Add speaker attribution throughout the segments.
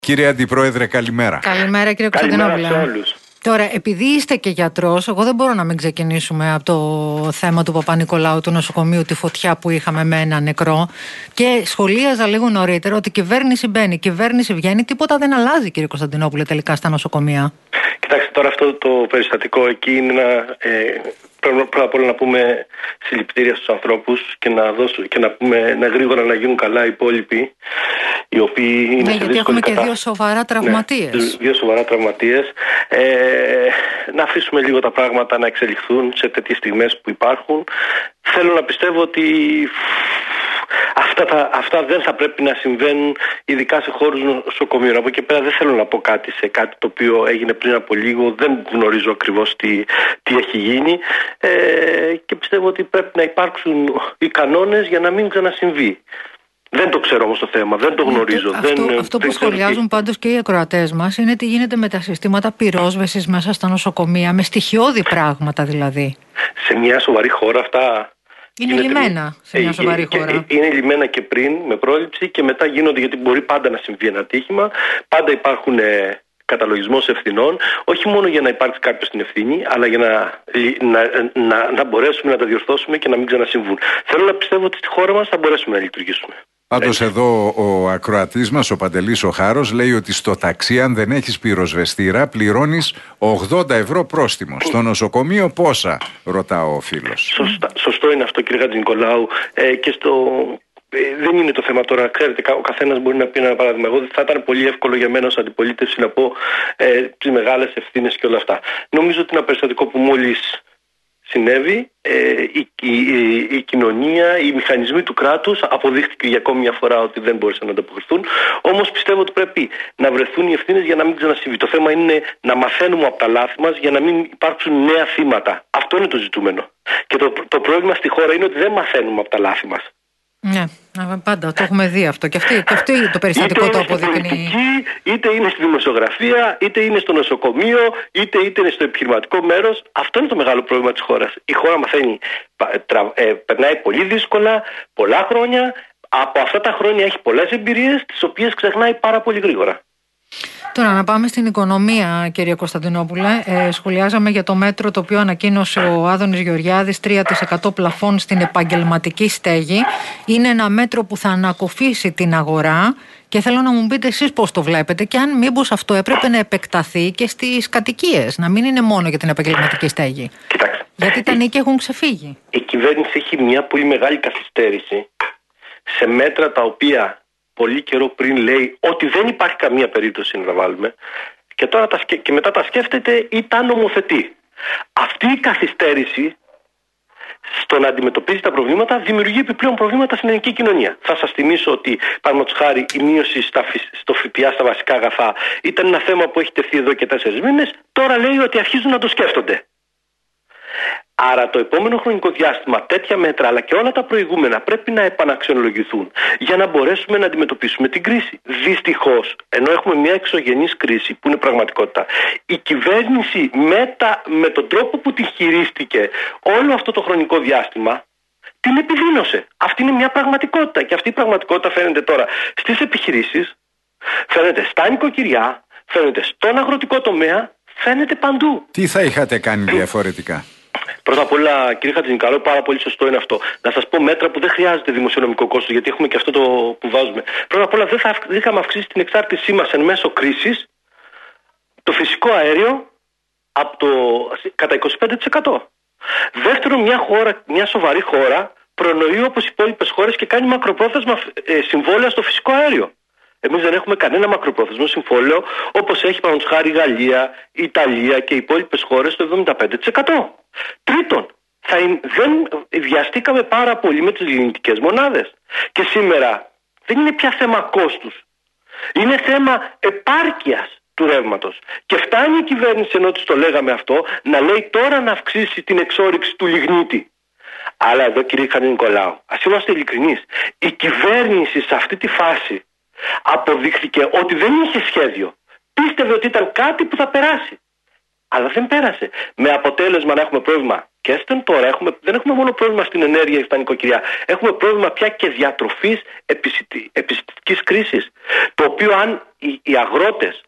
Speaker 1: Κύριε Αντιπρόεδρε, καλημέρα.
Speaker 2: Καλημέρα, κύριε Κωνσταντινόπουλε.
Speaker 3: Καλημέρα σε όλους.
Speaker 2: Τώρα, επειδή είστε και γιατρός, εγώ δεν μπορώ να μην ξεκινήσουμε από το θέμα του Παπα-Νικολάου, του νοσοκομείου, τη φωτιά που είχαμε με ένα νεκρό. Και σχολίαζα λίγο νωρίτερα ότι η κυβέρνηση μπαίνει, η κυβέρνηση βγαίνει, τίποτα δεν αλλάζει, κύριε Κωνσταντινόπουλε, τελικά στα νοσοκομεία.
Speaker 3: Κοιτάξτε, τώρα αυτό το περιστατικό εκεί είναι πρέπει πρώτα απ' όλα να πούμε συλληπιτήρια στους ανθρώπους και να πούμε γρήγορα να γίνουν καλά οι υπόλοιποι, οι οποίοι είναι σε
Speaker 2: γιατί έχουμε και δύο σοβαρά τραυματίες.
Speaker 3: Ναι, δύο σοβαρά τραυματίες. Να αφήσουμε λίγο τα πράγματα να εξελιχθούν σε τέτοιες στιγμές που υπάρχουν. Θέλω να πιστεύω ότι αυτά δεν θα πρέπει να συμβαίνουν, ειδικά σε χώρους νοσοκομείων. Από εκεί πέρα δεν θέλω να πω κάτι σε κάτι το οποίο έγινε πριν από λίγο. Δεν γνωρίζω ακριβώς τι έχει γίνει και πιστεύω ότι πρέπει να υπάρξουν οι κανόνες για να μην ξανασυμβεί. Δεν το ξέρω όμως το θέμα, δεν το γνωρίζω.
Speaker 2: Αυτό που σχολιάζουν πάντως και οι ακροατές μας είναι τι γίνεται με τα συστήματα πυρόσβεσης μέσα στα νοσοκομεία, με στοιχειώδη πράγματα δηλαδή.
Speaker 3: Σε μια σοβαρή χώρα αυτά...
Speaker 2: Είναι λιμένα σε μια σοβαρή χώρα.
Speaker 3: Είναι λιμένα και πριν με πρόληψη και μετά γίνονται, γιατί μπορεί πάντα να συμβεί ένα ατύχημα. Πάντα υπάρχουν καταλογισμός ευθυνών, όχι μόνο για να υπάρξει κάποιος στην ευθύνη, αλλά για να μπορέσουμε να τα διορθώσουμε και να μην ξανασυμβούν. Θέλω να πιστεύω ότι στη χώρα μας θα μπορέσουμε να λειτουργήσουμε.
Speaker 1: Πάντως εδώ ο ακροατής μας, ο Παντελής ο Χάρος, λέει ότι στο ταξί αν δεν έχεις πυροσβεστήρα πληρώνεις 80 ευρώ πρόστιμο. Στο νοσοκομείο πόσα, ρωτά ο φίλος.
Speaker 3: Σωστό είναι αυτό, κύριε Χατζηνικολάου. Δεν είναι το θέμα τώρα. Ξέρετε, ο καθένας μπορεί να πει ένα παράδειγμα. Εγώ θα ήταν πολύ εύκολο για μένα ως αντιπολίτευση να πω τις μεγάλες ευθύνες και όλα αυτά. Νομίζω ότι ένα περιστατικό που μόλις συνέβη, η κοινωνία, οι μηχανισμοί του κράτους αποδείχθηκε για ακόμη μια φορά ότι δεν μπόρεσαν να ανταποκριθούν. Όμως πιστεύω ότι πρέπει να βρεθούν οι ευθύνες για να μην ξανασυμβεί. Το θέμα είναι να μαθαίνουμε από τα λάθη μας για να μην υπάρξουν νέα θύματα. Αυτό είναι το ζητούμενο. Και το πρόβλημα στη χώρα είναι ότι δεν μαθαίνουμε από τα λάθη μας.
Speaker 2: Ναι, πάντα το έχουμε δει αυτό. Και αυτή το περιστατικό το αποδεικνύει.
Speaker 3: Είτε είναι στη δημοσιογραφία, είτε είναι στο νοσοκομείο, είτε είναι στο επιχειρηματικό μέρος. Αυτό είναι το μεγάλο πρόβλημα της χώρας. Η χώρα μαθαίνει, περνάει πολύ δύσκολα, πολλά χρόνια. Από αυτά τα χρόνια έχει πολλές εμπειρίες, τις οποίες ξεχνάει πάρα πολύ γρήγορα.
Speaker 2: Τώρα να πάμε στην οικονομία, κύριε Κωνσταντινόπουλε. Σχολιάζαμε για το μέτρο το οποίο ανακοίνωσε ο Άδωνης Γεωργιάδης, 3% πλαφών στην επαγγελματική στέγη. Είναι ένα μέτρο που θα ανακοφίσει την αγορά και θέλω να μου πείτε εσείς πώς το βλέπετε και αν μήπως αυτό έπρεπε να επεκταθεί και στις κατοικίες, να μην είναι μόνο για την επαγγελματική στέγη.
Speaker 3: Κοιτάξτε,
Speaker 2: γιατί τα νίκια έχουν ξεφύγει.
Speaker 3: Η κυβέρνηση έχει μια πολύ μεγάλη καθυστέρηση σε μέτρα τα οποία πολύ καιρό πριν λέει ότι δεν υπάρχει καμία περίπτωση να τα βάλουμε και μετά τα σκέφτεται ή τα νομοθετεί. Αυτή η καθυστέρηση στο να αντιμετωπίζει τα προβλήματα δημιουργεί επιπλέον προβλήματα στην ελληνική κοινωνία. Θα σας θυμίσω ότι, παραδείγματος χάρη, η μείωση στο ΦΠΑ στα βασικά αγαθά ήταν ένα θέμα που έχει τεθεί εδώ και 4 μήνες. Τώρα λέει ότι αρχίζουν να το σκέφτονται. Άρα το επόμενο χρονικό διάστημα τέτοια μέτρα αλλά και όλα τα προηγούμενα πρέπει να επαναξιολογηθούν για να μπορέσουμε να αντιμετωπίσουμε την κρίση. Δυστυχώς, ενώ έχουμε μια εξωγενής κρίση που είναι πραγματικότητα, η κυβέρνηση με τον τρόπο που τη χειρίστηκε όλο αυτό το χρονικό διάστημα την επιδείνωσε. Αυτή είναι μια πραγματικότητα και αυτή η πραγματικότητα φαίνεται τώρα στις επιχειρήσεις, φαίνεται στα νοικοκυριά, φαίνεται στον αγροτικό τομέα, φαίνεται παντού.
Speaker 1: Τι θα είχατε κάνει διαφορετικά?
Speaker 3: Πρώτα απ' όλα, κύριε Χατζηνικολάου, πάρα πολύ σωστό είναι αυτό. Να σας πω μέτρα που δεν χρειάζεται δημοσιονομικό κόστος, γιατί έχουμε και αυτό το που βάζουμε. Πρώτα απ' όλα, δεν είχαμε αυξήσει την εξάρτησή μας εν μέσω κρίσης, το φυσικό αέριο κατά 25%. Δεύτερον, μια σοβαρή χώρα προνοεί όπως οι υπόλοιπες χώρες και κάνει μακροπρόθεσμα συμβόλαια στο φυσικό αέριο. Εμείς δεν έχουμε κανένα μακροπρόθεσμο συμβόλαιο όπως έχει παραδείγματος χάρη η Γαλλία, η Ιταλία και οι υπόλοιπες χώρες το 75%. Τρίτον, δεν βιαστήκαμε πάρα πολύ με τις λινητικές μονάδες. Και σήμερα δεν είναι πια θέμα κόστους. Είναι θέμα επάρκειας του ρεύματος. Και φτάνει η κυβέρνηση, ενώ της το λέγαμε αυτό, να λέει τώρα να αυξήσει την εξόρυξη του λιγνίτη. Αλλά εδώ, κύριε Χατζηνικολάου, ας είμαστε ειλικρινείς, η κυβέρνηση σε αυτή τη φάση αποδείχθηκε ότι δεν είχε σχέδιο. Πίστευε ότι ήταν κάτι που θα περάσει. Αλλά δεν πέρασε. Με αποτέλεσμα να έχουμε πρόβλημα και στην τώρα. Δεν έχουμε μόνο πρόβλημα στην ενέργεια και στα νοικοκυριά. Έχουμε πρόβλημα πια και διατροφής επισητιστικής κρίσης. Το οποίο αν οι αγρότες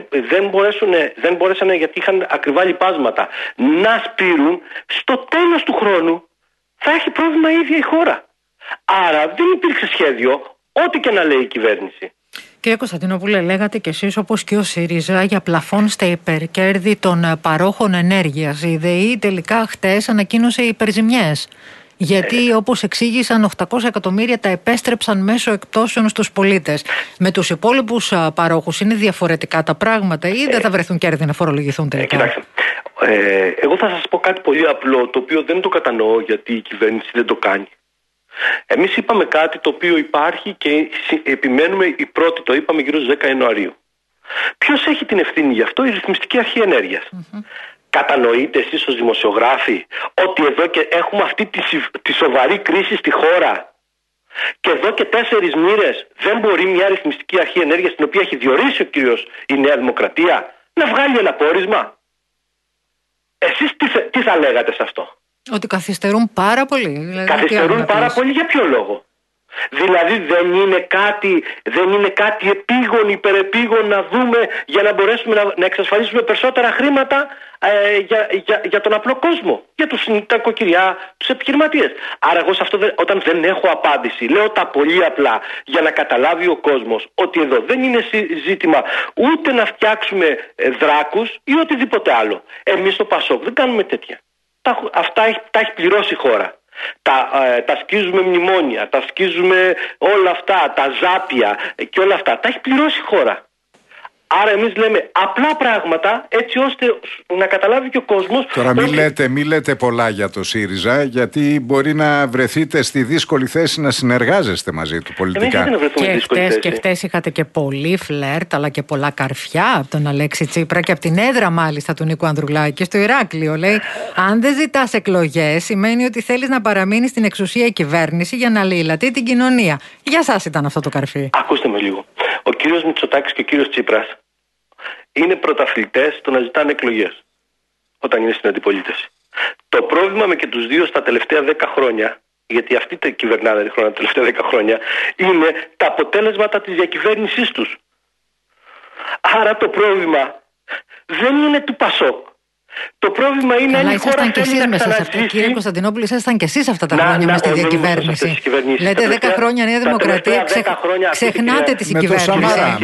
Speaker 3: δεν μπορέσαν γιατί είχαν ακριβά λιπάσματα να σπείρουν, στο τέλος του χρόνου θα έχει πρόβλημα η ίδια η χώρα. Άρα δεν υπήρξε σχέδιο, ό,τι και να λέει η κυβέρνηση.
Speaker 2: Κύριε Κωνσταντινόπουλε, λέγατε κι εσείς όπως και ο ΣΥΡΙΖΑ για πλαφόν στα υπερκέρδη των παρόχων ενέργειας. Η ΔΕΗ τελικά χτες ανακοίνωσε υπερζημιές. Γιατί όπως εξήγησαν 800 εκατομμύρια τα επέστρεψαν μέσω εκπτώσεων στους πολίτες. Με τους υπόλοιπους παρόχους είναι διαφορετικά τα πράγματα ή δεν θα βρεθούν κέρδη να φορολογηθούν τελικά?
Speaker 3: Κοιτάξτε, εγώ θα σας πω κάτι πολύ απλό, το οποίο δεν το κατανοώ γιατί η κυβέρνηση δεν το κάνει. Εμείς είπαμε κάτι το οποίο υπάρχει και επιμένουμε, η πρώτη το είπαμε γύρω στις 10 Ιανουαρίου. Ποιος έχει την ευθύνη γι' αυτό? Η Ρυθμιστική Αρχή Ενέργειας. Κατανοείτε εσείς ως δημοσιογράφοι ότι εδώ και έχουμε αυτή τη σοβαρή κρίση στη χώρα και εδώ και 4 μοίρες δεν μπορεί μια Ρυθμιστική Αρχή Ενέργειας, την οποία έχει διορίσει ο κύριος η Νέα Δημοκρατία, να βγάλει ένα πόρισμα? Εσείς τι θα λέγατε σε αυτό?
Speaker 2: Ότι καθυστερούν πάρα πολύ. Δηλαδή,
Speaker 3: καθυστερούν πάρα πολύ για ποιο λόγο? Δηλαδή δεν είναι κάτι επίγον, υπερεπίγον να δούμε για να μπορέσουμε να εξασφαλίσουμε περισσότερα χρήματα για τον απλό κόσμο, για τα νοικοκυριά, τους επιχειρηματίες. Άρα εγώ σε αυτό όταν δεν έχω απάντηση, λέω τα πολύ απλά για να καταλάβει ο κόσμος ότι εδώ δεν είναι ζήτημα ούτε να φτιάξουμε δράκους ή οτιδήποτε άλλο. Εμείς στο Πασόκ δεν κάνουμε τέτοια. Αυτά τα έχει πληρώσει η χώρα. Τα σκίζουμε μνημόνια, τα σκίζουμε όλα αυτά, τα ζάπια και όλα αυτά. Τα έχει πληρώσει η χώρα. Άρα εμείς λέμε απλά πράγματα έτσι ώστε να καταλάβει και ο κόσμος.
Speaker 1: Τώρα μην λέτε πολλά για το ΣΥΡΙΖΑ, γιατί μπορεί να βρεθείτε στη δύσκολη θέση να συνεργάζεστε μαζί του πολιτικά.
Speaker 2: Και χτες είχατε και πολύ φλερτ αλλά και πολλά καρφιά από τον Αλέξη Τσίπρα και από την έδρα μάλιστα του Νίκου Ανδρουλάκη στο Ηράκλειο. Λέει, αν δεν ζητάς εκλογές σημαίνει ότι θέλεις να παραμείνει στην εξουσία η κυβέρνηση για να λαιλατεί την κοινωνία. Για σας ήταν αυτό το καρφί?
Speaker 3: Ακούστε με λίγο. Ο κύριος Μητσοτάκης και ο κύριος Τσίπρας είναι πρωταθλητές στο να ζητάνε εκλογές όταν είναι στην αντιπολίτευση. Το πρόβλημα με και τους δύο στα τελευταία 10 χρόνια, γιατί αυτοί τα κυβερνάνε τα τελευταία 10 χρόνια, είναι τα αποτέλεσματα της διακυβέρνησής τους. Άρα το πρόβλημα δεν είναι του Πασόκ. Το πρόβλημα είναι αν η χώρα θέλει να ξαναζήσει.
Speaker 2: Κύριε Κωνσταντινόπουλε, ήσασταν και εσείς αυτά τα χρόνια μέσα στη διακυβέρνηση. Λέτε 10 χρόνια Νέα Δημοκρατία, ξεχνάτε τη συγκυβέρνηση.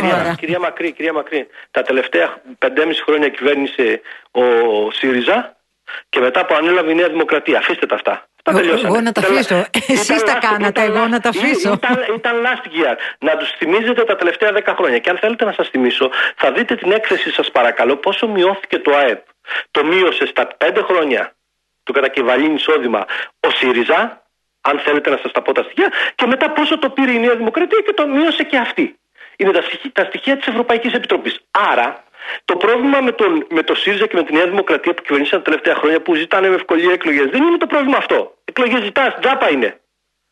Speaker 3: Κυρία Μακρύ, τα τελευταία 5,5 χρόνια κυβέρνησε ο ΣΥΡΙΖΑ και μετά που ανέλαβε η Νέα Δημοκρατία. Αφήστε τα αυτά.
Speaker 2: Εγώ να τα αφήσω. Εσείς τα κάνατε, εγώ να τα αφήσω.
Speaker 3: Ήταν last year. Να τους θυμίζετε τα τελευταία 10 χρόνια. Και αν θέλετε να σας θυμίσω, θα δείτε την έκθεση, σας παρακαλώ, πόσο μειώθηκε το ΑΕΠ. Το μείωσε στα 5 χρόνια του κατακεφαλήν εισόδημα ο ΣΥΡΙΖΑ, αν θέλετε να σας τα πω τα στοιχεία, και μετά πόσο το πήρε η Νέα Δημοκρατία και το μείωσε και αυτή. Είναι τα στοιχεία της Ευρωπαϊκής Επιτροπής. Άρα, το πρόβλημα με το ΣΥΡΙΖΑ και με τη Νέα Δημοκρατία που κυβερνήσαν τα τελευταία χρόνια, που ζητάνε με ευκολία εκλογές, δεν είναι το πρόβλημα αυτό. Εκλογές ζητάς, τζάπα είναι.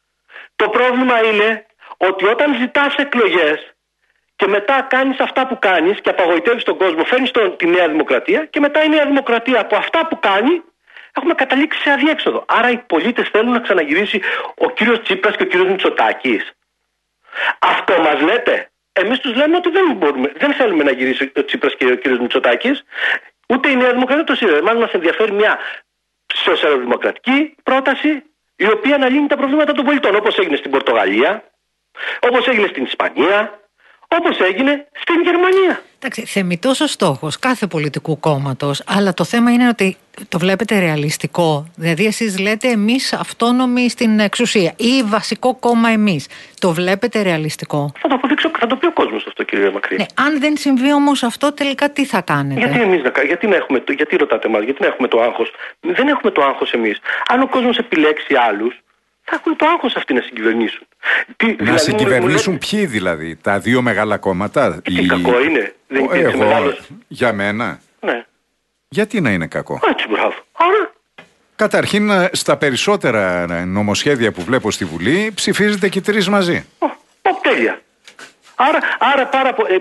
Speaker 3: Το πρόβλημα είναι ότι όταν ζητάς εκλογές και μετά κάνεις αυτά που κάνεις και απαγοητεύεις τον κόσμο, φέρνεις τη Νέα Δημοκρατία και μετά η Νέα Δημοκρατία από αυτά που κάνει έχουμε καταλήξει σε αδιέξοδο. Άρα οι πολίτες θέλουν να ξαναγυρίσει ο κύριος Τσίπρας και ο κύριος Μητσοτάκης. Αυτό μας λέτε? Εμείς τους λέμε ότι δεν θέλουμε να γυρίσει ο Τσίπρας και ο κύριος Μητσοτάκης, ούτε η Νέα Δημοκρατία το ΣΥΡΙΖΑ. Εμάς μας ενδιαφέρει μια σοσιαλδημοκρατική πρόταση η οποία να λύνει τα προβλήματα των πολιτών, όπως έγινε στην Πορτογαλία, όπως έγινε στην Ισπανία, όπως έγινε στην Γερμανία.
Speaker 2: Εντάξει, θεμιτός ο στόχος κάθε πολιτικού κόμματος, αλλά το θέμα είναι ότι το βλέπετε ρεαλιστικό. Δηλαδή εσείς λέτε εμείς αυτόνομοι στην εξουσία ή βασικό κόμμα εμείς. Το βλέπετε ρεαλιστικό?
Speaker 3: Θα το αποδείξω, θα το πει ο κόσμος αυτό, κύριε Μακρύ.
Speaker 2: Ναι, αν δεν συμβεί όμως αυτό, τελικά τι θα κάνετε?
Speaker 3: Γιατί ρωτάτε εμάς, γιατί να έχουμε το άγχος? Δεν έχουμε το άγχος εμείς. Αν ο κόσμος επιλέξει άλλους, θα έχουν το άγχος αυτοί να συγκυβερνήσουν.
Speaker 1: Να συγκυβερνήσουν ποιοι δηλαδή? Τα δύο μεγάλα κόμματα?
Speaker 3: Τι κακό είναι? Δεν υπήρξε μεγάλος?
Speaker 1: Για μένα.
Speaker 3: Ναι.
Speaker 1: Γιατί να είναι κακό?
Speaker 3: Έτσι, μπράβο. Άρα.
Speaker 1: Καταρχήν, στα περισσότερα νομοσχέδια που βλέπω στη Βουλή ψηφίζετε και οι τρεις μαζί.
Speaker 3: Τέλεια. Άρα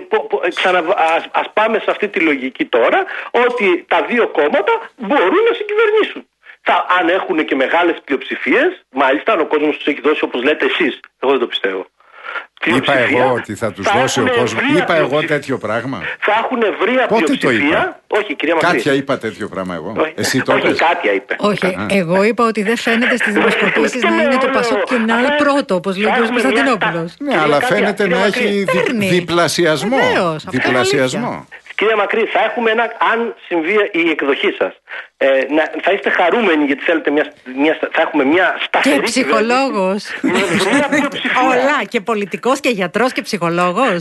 Speaker 3: ας πάμε σε αυτή τη λογική τώρα, ότι τα δύο κόμματα μπορούν να συγκυβερνήσουν. Αν έχουν και μεγάλες πλειοψηφίες, μάλιστα αν ο κόσμος τους έχει δώσει όπως λέτε εσείς, εγώ δεν το πιστεύω.
Speaker 1: Είπα εγώ ότι θα τους δώσει ο κόσμος. Είπα εγώ τέτοιο πράγμα.
Speaker 3: Θα έχουν ευρεία πλειοψηφία. Όχι, κυρία Μακρύ.
Speaker 1: Κάτια είπα τέτοιο πράγμα εγώ. Εσύ το
Speaker 3: όχι, Κάτια είπε.
Speaker 2: Όχι, εγώ είπα ότι δεν φαίνεται στις δημοσκοπήσεις να είναι το Πασόκ και να είναι πρώτο, όπως λέει ο κ. Κωνσταντινόπουλος.
Speaker 1: Ναι, αλλά φαίνεται να έχει διπλασιασμό. Διπλασιασμό.
Speaker 3: Κυρία Μακρύ, θα έχουμε αν συμβεί η εκδοχή σας, θα είστε χαρούμενοι γιατί θέλετε θα έχουμε μια σταθερή.
Speaker 2: Και ψυχολόγος. Όλα, και πολιτικός και γιατρός και ψυχολόγος.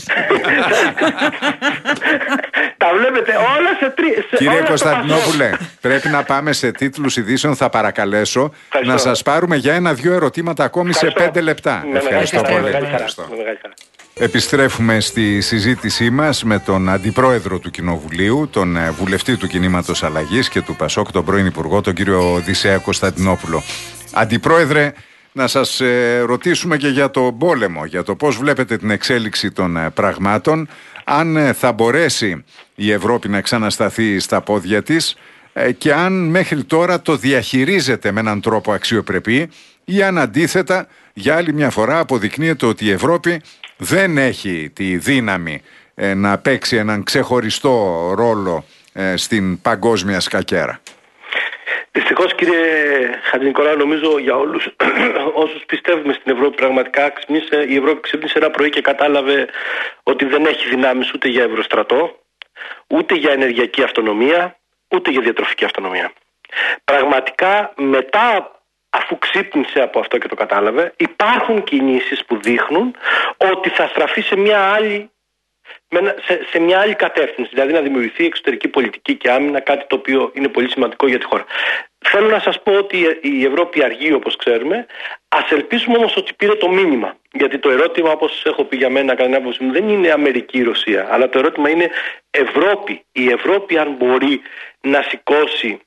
Speaker 3: Τα βλέπετε όλα σε
Speaker 1: Κύριε Κωνσταντινόπουλε, πρέπει να πάμε σε τίτλους ειδήσεων. Θα παρακαλέσω να σας πάρουμε για 1-2 ερωτήματα ακόμη σε 5 λεπτά. Ευχαριστώ πολύ. Επιστρέφουμε στη συζήτησή μας με τον Αντιπρόεδρο του Κοινοβουλίου, τον Βουλευτή του Κινήματος Αλλαγής και του Πασόκ, τον πρώην Υπουργό, τον κύριο Οδυσσέα Κωνσταντινόπουλο. Αντιπρόεδρε, να σας ρωτήσουμε και για τον πόλεμο, για το πώς βλέπετε την εξέλιξη των πραγμάτων, αν θα μπορέσει η Ευρώπη να ξανασταθεί στα πόδια της και αν μέχρι τώρα το διαχειρίζεται με έναν τρόπο αξιοπρεπή ή αν αντίθετα για άλλη μια φορά αποδεικνύεται ότι η Ευρώπη δεν έχει τη δύναμη να παίξει έναν ξεχωριστό ρόλο στην παγκόσμια σκακέρα.
Speaker 3: Δυστυχώς, κύριε Χατζηνικολάου, νομίζω για όλους όσους πιστεύουμε στην Ευρώπη, πραγματικά η Ευρώπη ξύπνησε ένα πρωί και κατάλαβε ότι δεν έχει δυνάμεις ούτε για ευρωστρατό, ούτε για ενεργειακή αυτονομία, ούτε για διατροφική αυτονομία. Πραγματικά μετά, αφού ξύπνησε από αυτό και το κατάλαβε, υπάρχουν κινήσεις που δείχνουν ότι θα στραφεί σε μια άλλη κατεύθυνση, δηλαδή να δημιουργηθεί εξωτερική πολιτική και άμυνα, κάτι το οποίο είναι πολύ σημαντικό για τη χώρα. Θέλω να σας πω ότι η Ευρώπη αργεί, όπως ξέρουμε. Ας ελπίσουμε όμως ότι πήρε το μήνυμα. Γιατί το ερώτημα, όπως έχω πει για μένα, κατά την άποψή μου, δεν είναι Αμερική ή Ρωσία, αλλά το ερώτημα είναι Ευρώπη. Η Ευρώπη, αν μπορεί να σηκώσει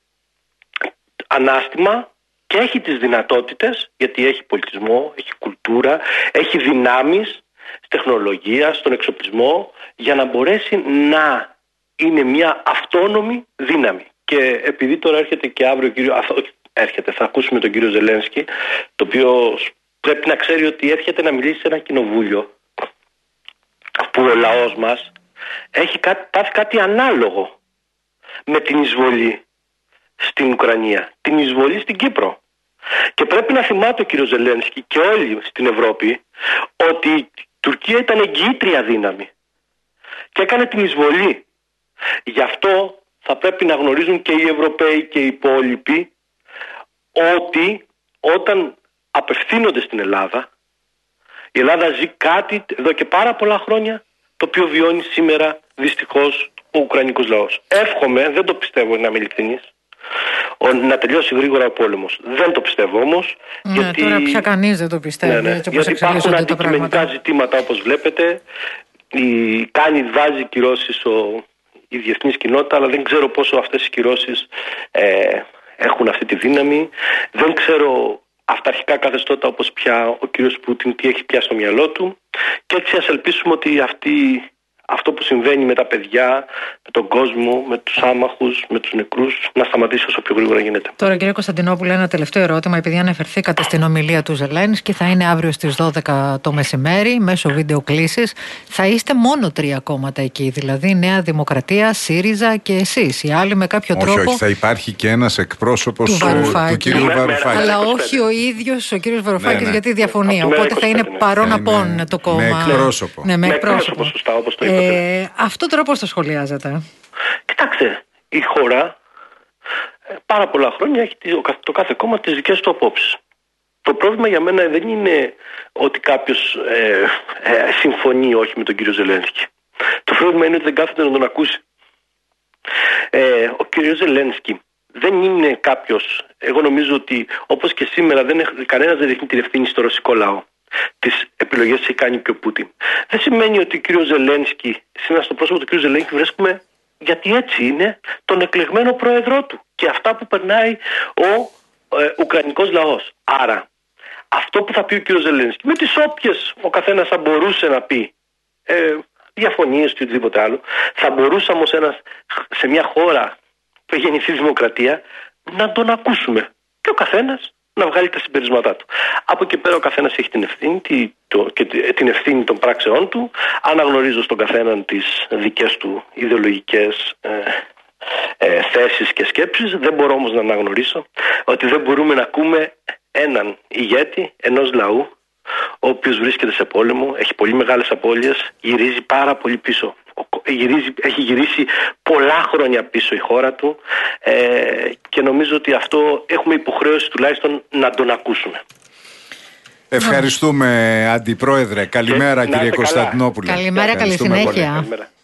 Speaker 3: ανάστημα, και έχει τις δυνατότητες, γιατί έχει πολιτισμό, έχει κουλτούρα, έχει δυνάμεις τεχνολογία, στον εξοπλισμό, για να μπορέσει να είναι μια αυτόνομη δύναμη. Και επειδή τώρα έρχεται και αύριο θα ακούσουμε τον κύριο Ζελένσκι, το οποίο πρέπει να ξέρει ότι έρχεται να μιλήσει σε ένα κοινοβούλιο που ο λαός μας έχει πάθει κάτι ανάλογο με την εισβολή στην Ουκρανία, την εισβολή στην Κύπρο. Και πρέπει να θυμάται ο κύριος Ζελένσκι και όλοι στην Ευρώπη ότι η Τουρκία ήταν εγγυήτρια δύναμη και έκανε την εισβολή. Γι' αυτό θα πρέπει να γνωρίζουν και οι Ευρωπαίοι και οι υπόλοιποι ότι όταν απευθύνονται στην Ελλάδα, η Ελλάδα ζει κάτι εδώ και πάρα πολλά χρόνια, το οποίο βιώνει σήμερα δυστυχώς ο Ουκρανικός λαός. Εύχομαι, δεν το πιστεύω να είμαι ειλικρινής, να τελειώσει γρήγορα ο πόλεμος. Δεν το πιστεύω όμως.
Speaker 2: Ναι,
Speaker 3: γιατί
Speaker 2: τώρα πια κανείς δεν το πιστεύει.
Speaker 3: Ναι.
Speaker 2: Έτσι όπως
Speaker 3: γιατί υπάρχουν αντικειμενικά ζητήματα, όπως βλέπετε. Βάζει κυρώσεις η διεθνής κοινότητα, αλλά δεν ξέρω πόσο αυτές οι κυρώσεις έχουν αυτή τη δύναμη. Δεν ξέρω αυταρχικά καθεστώτα όπως πια ο κύριος Πούτιν τι έχει πια στο μυαλό του. Και έτσι ας ελπίσουμε ότι αυτό που συμβαίνει με τα παιδιά, με τον κόσμο, με τους άμαχους, με τους νεκρούς, να σταματήσει όσο πιο γρήγορα γίνεται.
Speaker 2: Τώρα, κύριε Κωνσταντινόπουλε, ένα τελευταίο ερώτημα, επειδή αναφερθήκατε στην ομιλία του Ζελένσκι, θα είναι αύριο στις 12 το μεσημέρι, μέσω βίντεο κλήσης. Θα είστε μόνο 3 κόμματα εκεί, δηλαδή Νέα Δημοκρατία, ΣΥΡΙΖΑ και εσείς. Οι άλλοι με κάποιο τρόπο.
Speaker 1: Όχι, θα υπάρχει και ένας εκπρόσωπος του κυρίου Βαρουφάκη.
Speaker 2: Αλλά όχι ο ίδιος ο κύριος Βαρουφάκης, γιατί διαφωνεί. Οπότε θα είναι παρόν απόν το κόμμα.
Speaker 1: Με εκπρόσωπο.
Speaker 2: Ναι, με εκπρόσωπο.
Speaker 3: Σωστά, όπως το είπατε.
Speaker 2: Αυτό τώρα πώς το σχολιάζετε?
Speaker 3: Κοιτάξτε, η χώρα πάρα πολλά χρόνια έχει το κάθε κόμμα τις δικές του απόψεις. Το πρόβλημα για μένα δεν είναι ότι κάποιος συμφωνεί όχι με τον κύριο Ζελένσκι. Το πρόβλημα είναι ότι δεν κάθεται να τον ακούσει. Ο κύριος Ζελένσκι δεν είναι κάποιος, εγώ νομίζω ότι όπως και σήμερα κανένας δεν ρίχνει την ευθύνη στο ρωσικό λαό. Τις επιλογές έχει κάνει και ο Πούτιν. Δεν σημαίνει ότι ο κύριος Ζελένσκι, σήμερα στο πρόσωπο του κύριου Ζελένσκι βρίσκουμε, γιατί έτσι είναι, τον εκλεγμένο πρόεδρό του και αυτά που περνάει ο Ουκρανικός λαός. Άρα, αυτό που θα πει ο κύριος Ζελένσκι, με τις όποιες ο καθένας θα μπορούσε να πει διαφωνίες και οτιδήποτε άλλο. Θα μπορούσαμε όμως σε μια χώρα που έχει γεννηθεί δημοκρατία να τον ακούσουμε και ο καθένας να βγάλει τα συμπερίσματά του. Από εκεί πέρα ο καθένας έχει την ευθύνη των πράξεών του. Αναγνωρίζω στον καθέναν τις δικές του ιδεολογικές θέσεις και σκέψεις. Δεν μπορώ όμως να αναγνωρίσω ότι δεν μπορούμε να ακούμε έναν ηγέτη ενός λαού ο οποίος βρίσκεται σε πόλεμο, έχει πολύ μεγάλες απώλειες, γυρίζει πάρα πολύ πίσω. Έχει γυρίσει πολλά χρόνια πίσω η χώρα του και νομίζω ότι αυτό έχουμε υποχρέωση τουλάχιστον να τον ακούσουμε.
Speaker 1: Ευχαριστούμε, Αντιπρόεδρε. Καλημέρα, κύριε Κωνσταντινόπουλε.
Speaker 2: Καλημέρα, καλή συνέχεια.